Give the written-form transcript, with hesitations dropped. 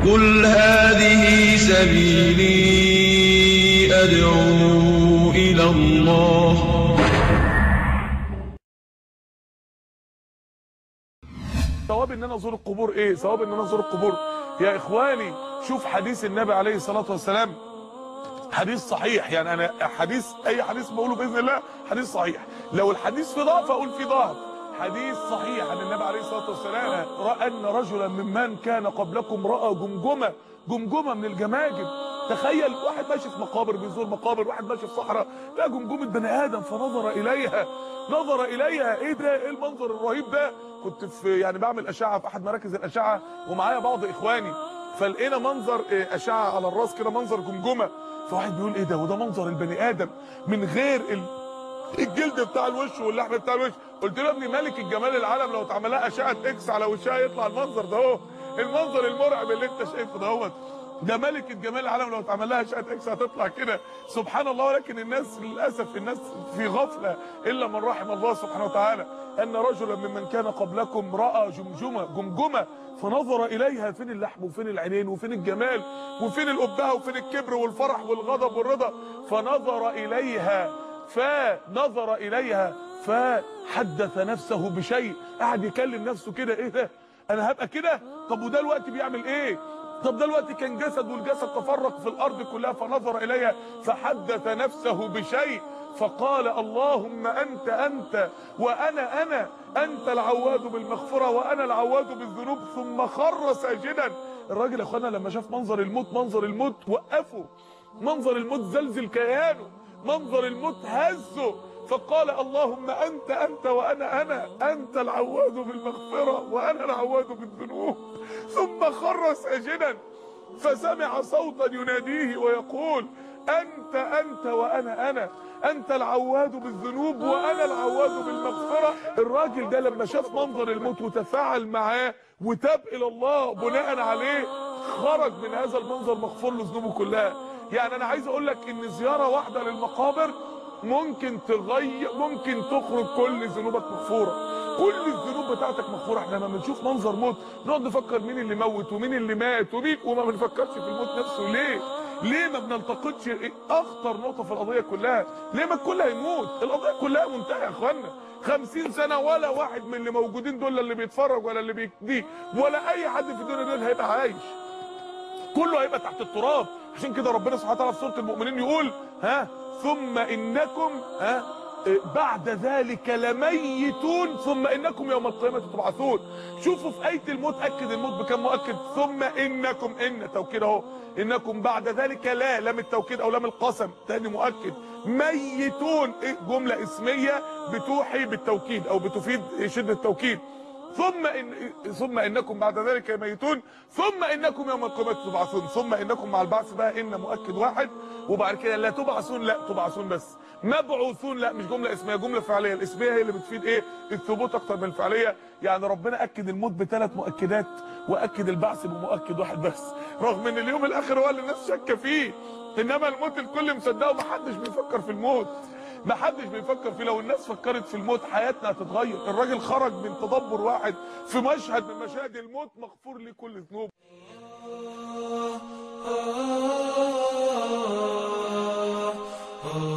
قل هذه سبيلي أدعو إلى الله. ثواب ان انا ازور القبور ايه؟ ثواب ان انا ازور القبور يا اخواني. شوف حديث النبي عليه الصلاه والسلام، حديث صحيح. يعني انا اي حديث بقوله باذن الله حديث صحيح. لو الحديث فيه ضعف اقول فيه ضعف. حديث صحيح عن النبي عليه الصلاه والسلام، راى ان رجلا ممن كان قبلكم راى جمجمه من الجماجم. تخيل واحد ماشي في مقابر، بيزور مقابر، واحد ماشي في صحراء لقى جمجمه بني ادم، فنظر اليها. ايه ده؟ ايه المنظر الرهيب ده؟ كنت في يعني بعمل اشعه في احد مراكز الاشعه ومعايا بعض اخواني، فلقينا منظر اشعه على الراس كده، منظر جمجمه. فواحد بيقول ايه ده؟ وده منظر البني ادم من غير الجلد بتاع الوش واللحم بتاع الوش. قلت له يا ابني ملك الجمال العالم لو اتعمل لها اشعه اكس على وشها يطلع المنظر ده اهو، المنظر المرعب اللي انت شايفه ده. ده ملك الجمال العالم لو اتعمل لها اشعه اكس هتطلع كده، سبحان الله. ولكن الناس للاسف الناس في غفله الا من رحم الله سبحانه وتعالى. ان رجلا ممن كان قبلكم راى جمجمه فنظر اليها. فين اللحم وفين العينين وفين الجمال وفين الابهه وفين الكبر والفرح والغضب والرضا؟ فنظر اليها فحدث نفسه بشيء. قعد يكلم نفسه كده، ايه ده؟ انا هبقى كده؟ طب وده الوقت بيعمل ايه؟ طب ده الوقت كان جسد، والجسد تفرق في الارض كلها. فنظر اليها فحدث نفسه بشيء فقال اللهم انت وانا انت العواد بالمغفره وانا العواد بالذنوب، ثم خر ساجدا. الراجل يا اخوانا لما شاف منظر الموت وقفه، منظر الموت زلزل كيانه، منظر الموت هزه، فقال اللهم انت وانا انت العواد بالمغفره وانا العواد بالذنوب، ثم خر ساجدا فسمع صوتا يناديه ويقول انت وانا انت العواد بالذنوب وانا العواد بالمغفره. الراجل ده لما شاف منظر الموت وتفاعل معاه وتاب الى الله بناء عليه، خرج من هذا المنظر مغفور له ذنوبه كلها. يعني انا عايز اقول لك ان زياره واحده للمقابر ممكن تخرج كل ذنوبك مغفوره، كل الذنوب بتاعتك مغفوره. احنا لما بنشوف منظر موت نقعد نفكر مين اللي موت ومين اللي مات وما بنفكرش في الموت نفسه. ليه ما بنلتقطش اخطر نقطه في القضيه كلها؟ ليه ما الكل هيموت؟ القضيه كلها منتهيه يا اخوانا. 50 سنه ولا واحد من اللي موجودين دول، اللي بيتفرج ولا اللي بيدي ولا اي حد في الدنيا دول هيبقى عايش، كله هيبقى تحت التراب. عشان كده ربنا سبحانه وتعالى في سوره المؤمنين يقول ثم انكم بعد ذلك لميتون ثم انكم يوم القيامه تبعثون. شوفوا في ايه الموت اكد الموت بكم مؤكد؟ ثم انكم، ان توكيد اهو، انكم بعد ذلك لا لام التوكيد او لام القسم تاني مؤكد، ميتون جمله اسميه بتوحي بالتوكيد او بتفيد شده التوكيد. ثم انكم بعد ذلك ميتون ثم انكم يوم القيامه تبعثون. ثم انكم مع البعث بقى ان مؤكد واحد، وبعد كده لا تبعثون، لا تبعثون بس، مبعوثون لا مش جمله اسميه، جمله فعليه. الاسميه هي اللي بتفيد ايه؟ الثبوت اكتر من الفعليه. يعني ربنا اكد الموت بثلاث مؤكدات واكد البعث بمؤكد واحد بس، رغم ان اليوم الاخر هو اللي الناس شاكه فيه. انما الموت الكل مصدقه ومحدش بيفكر في الموت، محدش بيفكر فيه. لو الناس فكرت في الموت حياتنا هتتغير. الراجل خرج من تدبر واحد في مشهد من مشاهد الموت مغفور ليه كل ذنوب. Oh